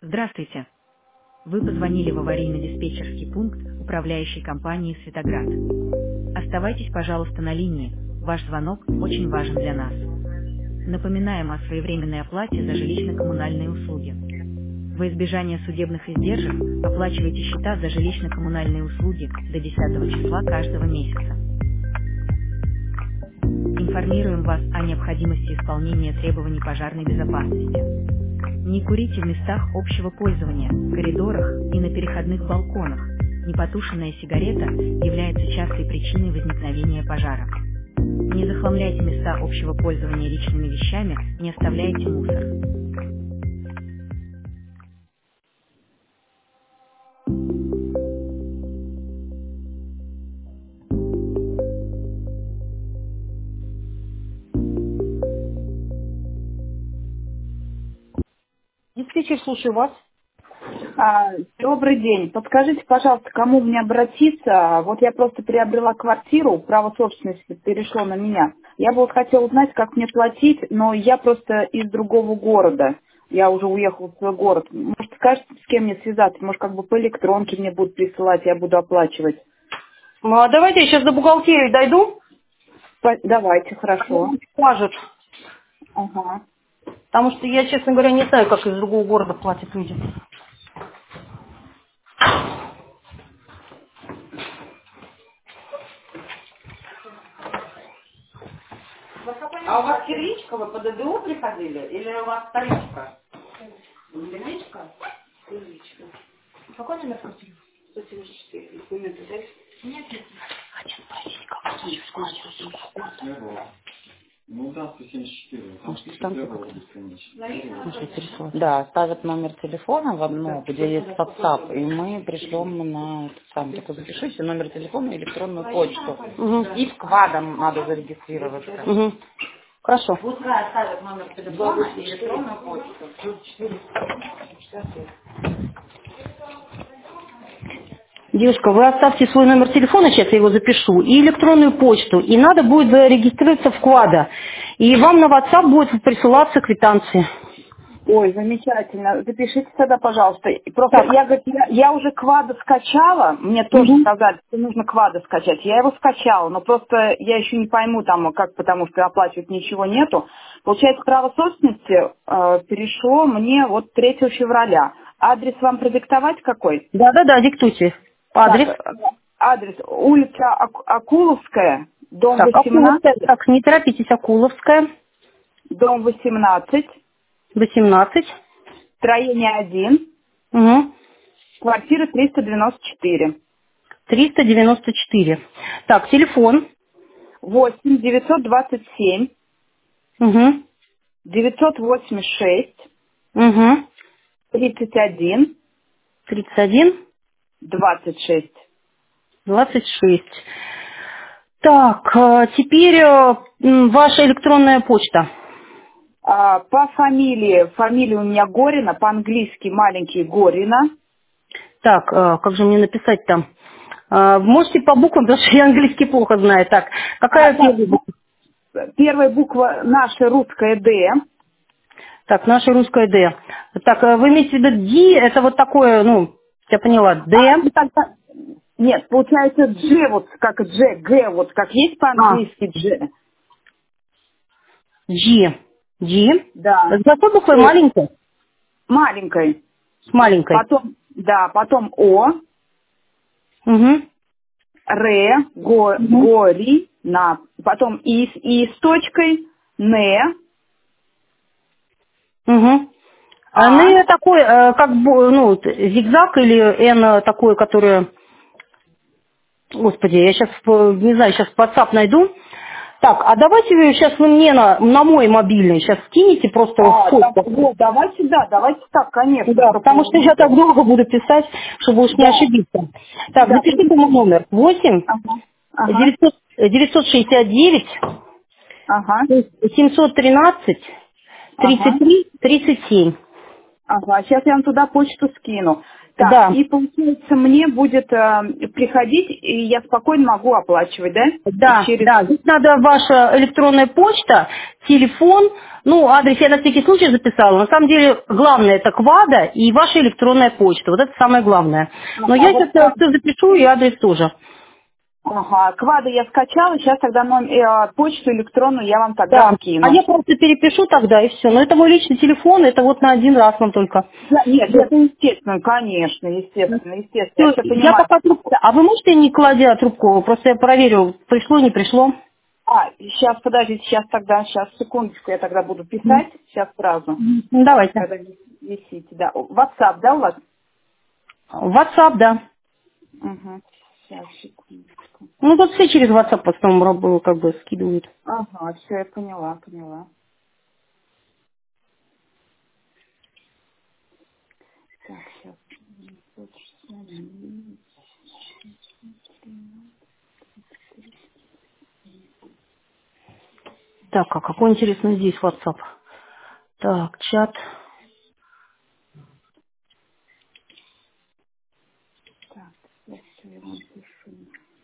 Здравствуйте. Вы позвонили в аварийно-диспетчерский пункт управляющей компании «Светоград». Оставайтесь, пожалуйста, на линии. Ваш звонок очень важен для нас. Напоминаем о своевременной оплате за жилищно-коммунальные услуги. Во избежание судебных издержек оплачивайте счета за жилищно-коммунальные услуги до 10 числа каждого месяца. Информируем вас о необходимости исполнения требований пожарной безопасности. Не курите в местах общего пользования, коридорах и на переходных балконах. Непотушенная сигарета является частой причиной возникновения пожара. Не захламляйте места общего пользования личными вещами, не оставляйте мусор. Диспетчер, слушаю вас. Добрый день. Подскажите, пожалуйста, к кому мне обратиться? Вот я просто приобрела квартиру, право собственности перешло на меня. Я бы вот хотела узнать, как мне платить, но я просто из другого города. Я уже уехала в свой город. Может, скажете, с кем мне связаться? Может, как бы по электронке мне будут присылать, я буду оплачивать? Давайте я сейчас до бухгалтерии дойду. Давайте, хорошо. Скажут. Ага. Потому что я, честно говоря, не знаю, как из другого города платят люди. А у вас первичка, вы по ДДУ приходили? Или у вас вторичка? Первичка? Первичка. Какой номер квартиры? 174. Документы дайте. Нет. Хочу спросить, какой телефон? Ну да, 174. Там Может, пишет там первого бесконечно. Может, переслать? Да, ставят номер телефона в одно, где есть WhatsApp, и мы пришлем на этот самый, только запишите номер телефона и электронную почту. И в КВАДом надо зарегистрироваться. Хорошо. Пускай оставят номер телефона и электронную почту. Девушка, вы оставьте свой номер телефона, сейчас я его запишу, и электронную почту. И надо будет зарегистрироваться в КВАДа. И вам на WhatsApp будет присылаться квитанции. Ой, замечательно. Запишите тогда, пожалуйста. Просто я уже квада скачала, мне тоже сказали, что нужно квада скачать. Я его скачала, но просто я еще не пойму там, как, потому что оплачивать ничего нету. Получается, право собственности перешло мне вот 3 февраля. Адрес вам продиктовать какой? Да, диктуйте. Адрес. Так, адрес улица Акуловская, дом Так, 18. Акуловская, так, не торопитесь, Акуловская, Дом 18, 18. строение 1, Угу. квартира 394. 394. Так, телефон. 8 927 Угу. 986 Угу. 31 31, 26. 26. Так, теперь ваша электронная почта. По фамилия у меня Горина, по-английски маленький Горина. Так, как же мне написать там? Можете по буквам, потому что я английский плохо знаю. Так, какая первая буква? Первая буква наша русская Д. Так, наша русская Д. Так, вы имеете в виду Д, это вот такое, ну, я поняла, Д. Нет, получается Дж, вот как Дж, Г, вот как есть по-английски Дж. G. Да. С какой буквой маленькой? Маленькой. С маленькой. Потом О, Угу. Р, Гори, на, потом И с точкой, Н, Угу. Н такой, как бы, ну, зигзаг или Н такое, которое... Господи, я сейчас, не знаю, сейчас WhatsApp найду. Так, а давайте сейчас вы мне на мой мобильный сейчас скинете просто фотку. Вот, давайте так, конечно. Да, потому что я так долго буду писать, чтобы уж не ошибиться. Так, запишите мой номер. 8 969 713 33 37. Ага, сейчас я вам туда почту скину. Так, Да. и получается, мне будет приходить, и я спокойно могу оплачивать, да? Да, Через... да, здесь надо ваша электронная почта, телефон, ну, адрес я на всякий случай записала. На самом деле, главное это КВАДа и ваша электронная почта. Вот это самое главное. Но Ага, я вот сейчас все запишу и адрес тоже. Ага, квады я скачала, сейчас тогда почту электронную я вам тогда Да, скину. а я просто перепишу тогда и все. Но это мой личный телефон, это вот на один раз вам только. Нет, это естественно, конечно, естественно, я Всё, все я понимаю. пока трубку... А вы можете, не кладя трубку, просто я проверю, пришло, не пришло? Сейчас, подождите, сейчас, секундочку, я тогда буду писать, сейчас сразу. Ну, давайте. Когда висите, да. WhatsApp, да, у вас? WhatsApp, да. Угу. Сейчас, секундочку. Ну, тут все через WhatsApp в основном как бы скидывают. Ага, все, я поняла. Так, сейчас. Так, а какой интересный здесь WhatsApp? Так, чат. Так, сейчас я вам пишу.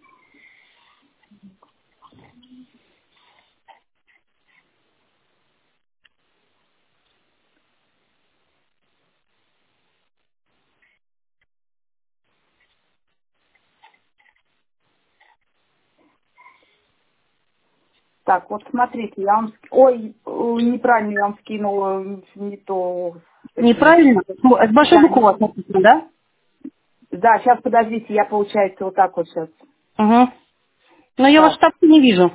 Так, вот смотрите, я вам... Ой, неправильно я вам скинула, не то... Неправильно? Ну, с большой буквы у вас написано, да? Да, сейчас, подождите, я, получается, вот так вот сейчас. Угу. Но я ваш Так. штаб не вижу.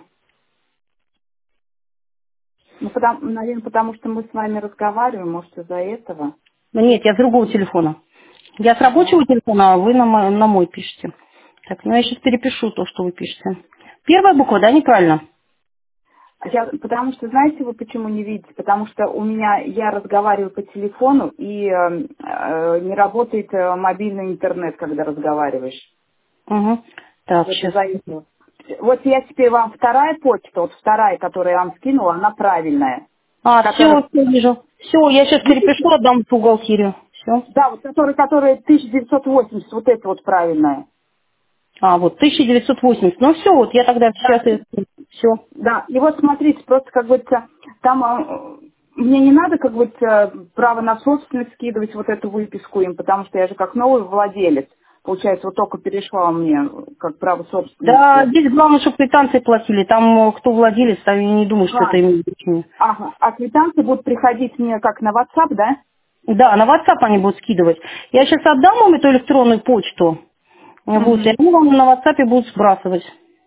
Ну, наверное, потому что мы с вами разговариваем, может, из-за этого. Ну, нет, я с другого телефона. Я с рабочего телефона, а вы на мой пишете. Так, ну я сейчас перепишу то, что вы пишете. Первая буква, да, неправильно? Потому что, знаете, вы почему не видите? Потому что я разговариваю по телефону, и не работает мобильный интернет, когда разговариваешь. Угу. Так, Вот сейчас. из-за этого. Вот я теперь вам вторая почта, вот вторая, которую я вам скинула, она правильная. Все вижу. Все, я сейчас перепишу, отдам в бухгалтерию. Все. Да, вот которая 1980, вот это вот правильная. А, вот 1980. Ну все, вот я тогда сейчас все. Да, и вот смотрите, просто как говорится, там мне не надо, как говорится, право на собственность скидывать вот эту выписку им, потому что я же как новый владелец. Получается, вот только перешла мне как право собственности. Да, здесь главное, чтобы квитанции платили. Там кто владелец, там я не думаю, что это имеет значение. Ага, а квитанции будут приходить мне как на WhatsApp, да? Да, на WhatsApp они будут скидывать. Я сейчас отдам вам эту электронную почту. Вот, и они вам на WhatsApp будут сбрасывать.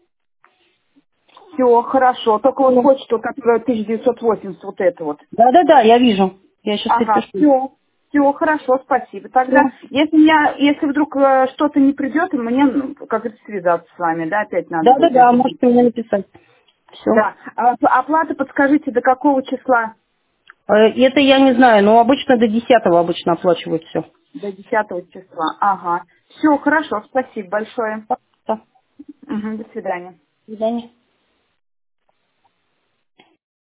Все, хорошо. Только вот почту, которая 1980, вот это вот. Да, я вижу. Я сейчас перепишу. Все, хорошо, спасибо. Тогда, если вдруг что-то не придет, мне, как говорится, связаться с вами, да, опять надо будет. Да, можете мне написать. Все. Да. Оплата, подскажите, до какого числа? Это я не знаю, но обычно до 10-го обычно оплачивают все. До 10 числа. Ага. Все, хорошо, спасибо большое. Да. Угу, до свидания. До свидания.